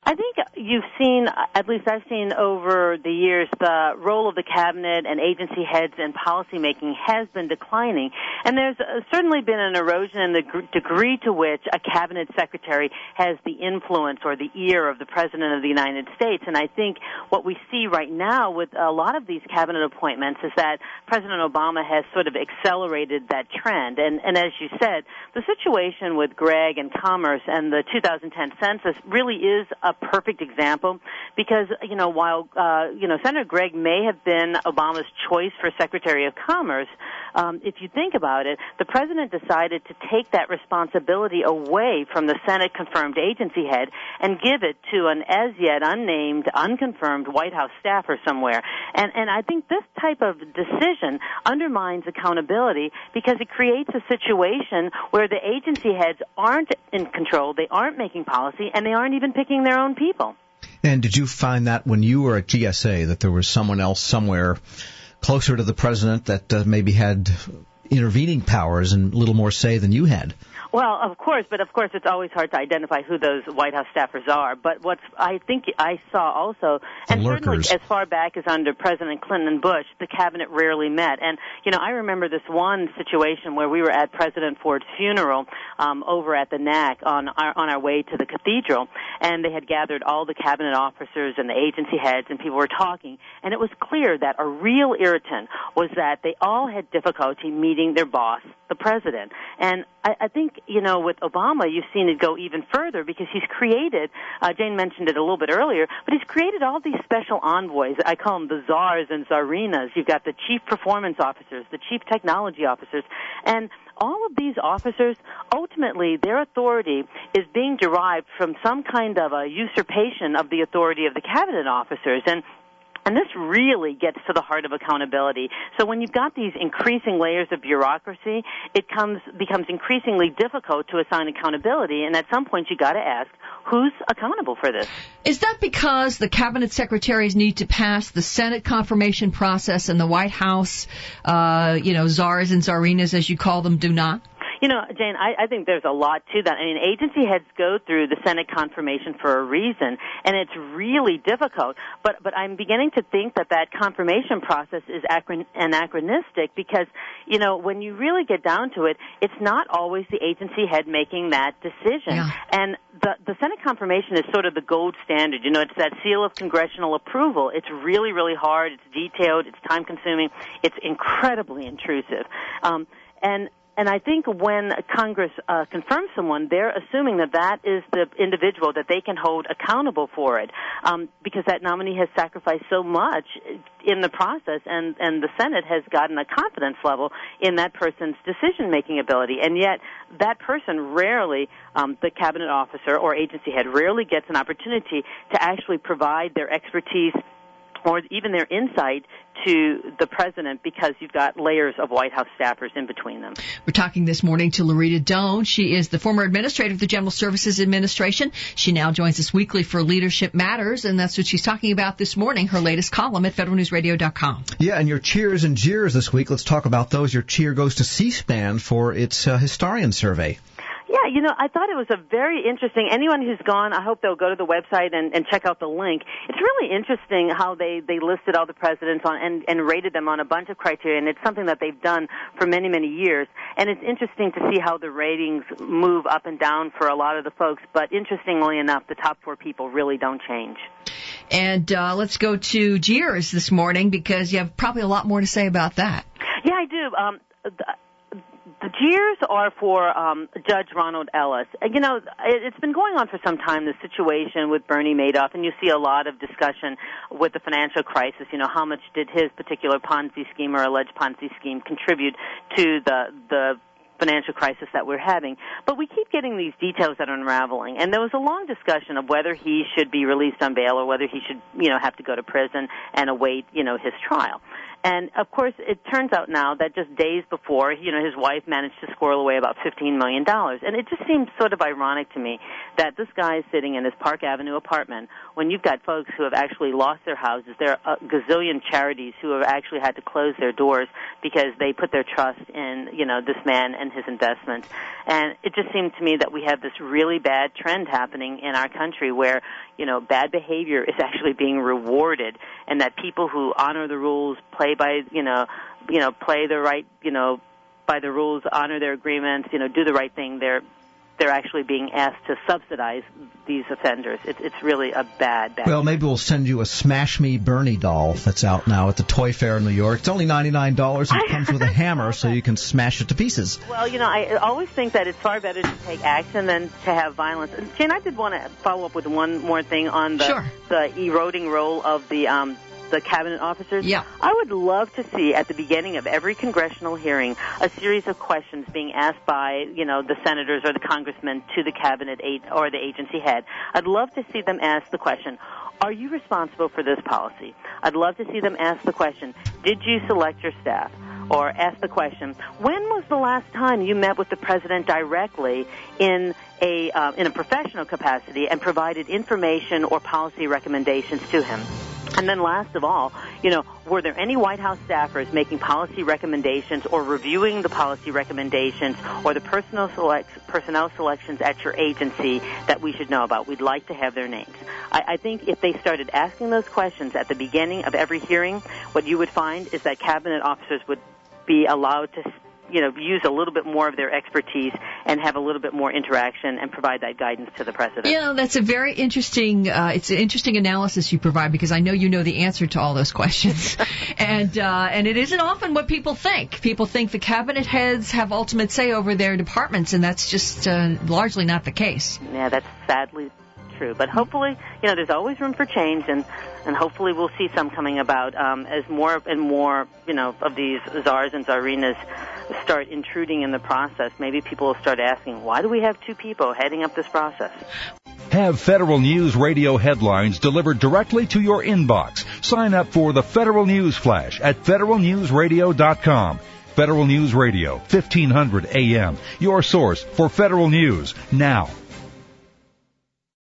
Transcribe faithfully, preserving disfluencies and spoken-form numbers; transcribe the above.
I think you've seen, at least I've seen over the years, the role of the cabinet and agency heads in policymaking has been declining. And there's uh, certainly been an erosion in the gr- degree to which a cabinet secretary has the influence or the ear of the President of the United States. And I think what we see right now with a lot of these cabinet appointments is that President Obama has sort of accelerated that trend. And, and as you said, the situation with Gregg and Commerce and the two thousand ten census really is a perfect example because, you know, while, uh, you know, Senator Gregg may have been Obama's choice for Secretary of Commerce, um, if you think about it, the President decided to take that responsibility away from the Senate-confirmed agency head and give it to an as-yet unnamed, unconfirmed White House staffer somewhere. And, and I think this type of decision undermines accountability because it creates a situation where the agency heads aren't in control, they aren't making policy, and they aren't even picking their own people. And did you find that when you were at G S A that there was someone else somewhere closer to the president that uh, maybe had intervening powers and a little more say than you had? Well, of course, but of course it's always hard to identify who those White House staffers are. But what's I think I saw also, and certainly as far back as under President Clinton and Bush, the cabinet rarely met. And, you know, I remember this one situation where we were at President Ford's funeral um, over at the N A C on our, on our way to the cathedral, and they had gathered all the cabinet officers and the agency heads, and people were talking. And it was clear that a real irritant was that they all had difficulty meeting their boss, the president. And I, I think, you know, with Obama, you've seen it go even further because he's created, uh, Jane mentioned it a little bit earlier, but he's created all these special envoys. I call them the czars and czarinas. You've got the chief performance officers, the chief technology officers, and all of these officers, ultimately, their authority is being derived from some kind of a usurpation of the authority of the cabinet officers. And And this really gets to the heart of accountability. So when you've got these increasing layers of bureaucracy, it comes becomes increasingly difficult to assign accountability, and at some point you've got to ask, who's accountable for this? Is that because the cabinet secretaries need to pass the Senate confirmation process and the White House, uh, you know, czars and czarinas, as you call them, do not? You know, Jane, I, I think there's a lot to that. I mean, agency heads go through the Senate confirmation for a reason, and it's really difficult. But but I'm beginning to think that that confirmation process is anachronistic because, you know, when you really get down to it, it's not always the agency head making that decision. Yeah. And the, the Senate confirmation is sort of the gold standard. You know, it's that seal of congressional approval. It's really, really hard. It's detailed. It's time-consuming. It's incredibly intrusive. Um, and And I think when Congress uh, confirms someone, they're assuming that that is the individual that they can hold accountable for it, um, because that nominee has sacrificed so much in the process, and, and the Senate has gotten a confidence level in that person's decision-making ability. And yet that person rarely, um, the cabinet officer or agency head, rarely gets an opportunity to actually provide their expertise or even their insight to the president because you've got layers of White House staffers in between them. We're talking this morning to Loretta Doan. She is the former administrator of the General Services Administration. She now joins us weekly for Leadership Matters, and that's what she's talking about this morning, her latest column at federal news radio dot com. Yeah, and your cheers and jeers this week, let's talk about those. Your cheer goes to C-SPAN for its uh, historian survey. Yeah, you know, I thought it was a very interesting, anyone who's gone, I hope they'll go to the website and, and check out the link. It's really interesting how they, they listed all the presidents on and, and rated them on a bunch of criteria, and it's something that they've done for many, many years. And it's interesting to see how the ratings move up and down for a lot of the folks, but interestingly enough, the top four people really don't change. And uh, let's go to jeers this morning because you have probably a lot more to say about that. Yeah, I do. Um, the, The jeers are for um, Judge Ronald Ellis. You know, it's been going on for some time, the situation with Bernie Madoff, and you see a lot of discussion with the financial crisis. You know, how much did his particular Ponzi scheme or alleged Ponzi scheme contribute to the the financial crisis that we're having? But we keep getting these details that are unraveling, and there was a long discussion of whether he should be released on bail or whether he should, you know, have to go to prison and await, you know, his trial. And, of course, it turns out now that just days before, you know, his wife managed to squirrel away about fifteen million dollars. And it just seems sort of ironic to me that this guy is sitting in his Park Avenue apartment when you've got folks who have actually lost their houses. There are a gazillion charities who have actually had to close their doors because they put their trust in, you know, this man and his investments. And it just seemed to me that we have this really bad trend happening in our country where, you know, bad behavior is actually being rewarded, and that people who honor the rules, play by, you know, you know, play the right, you know, by the rules, honor their agreements, you know, do the right thing, they're they're actually being asked to subsidize these offenders. It's it's really a bad, bad. Well, maybe we'll send you a Smash Me Bernie doll that's out now at the Toy Fair in New York. It's only ninety-nine dollars and it comes with a hammer so you can smash it to pieces. Well, you know, I always think that it's far better to take action than to have violence. And Jane, I did want to follow up with one more thing on the, sure. the eroding role of the um, the cabinet officers. Yeah. I would love to see at the beginning of every congressional hearing a series of questions being asked by, you know, the senators or the congressmen to the cabinet aid or the agency head. I'd love to see them ask the question, are you responsible for this policy? I'd love to see them ask the question, did you select your staff? Or ask the question, when was the last time you met with the president directly in a uh, in a professional capacity and provided information or policy recommendations to him? And then last of all, you know, were there any White House staffers making policy recommendations or reviewing the policy recommendations or the personnel, select, personnel selections at your agency that we should know about? We'd like to have their names. I, I think if they started asking those questions at the beginning of every hearing, what you would find is that cabinet officers would be allowed to, you know, use a little bit more of their expertise and have a little bit more interaction and provide that guidance to the president. You know, that's a very interesting, uh, it's an interesting analysis you provide because I know you know the answer to all those questions. and, uh, and it isn't often what people think. People think the cabinet heads have ultimate say over their departments, and that's just uh, largely not the case. Yeah, that's sadly true. But hopefully, you know, there's always room for change, and, and hopefully we'll see some coming about um, as more and more, you know, of these czars and czarinas start intruding in the process. Maybe people will start asking, why do we have two people heading up this process? Have Federal News Radio headlines delivered directly to your inbox. Sign up for the Federal News Flash at federal news radio dot com. Federal News Radio, fifteen hundred A M, your source for federal news now.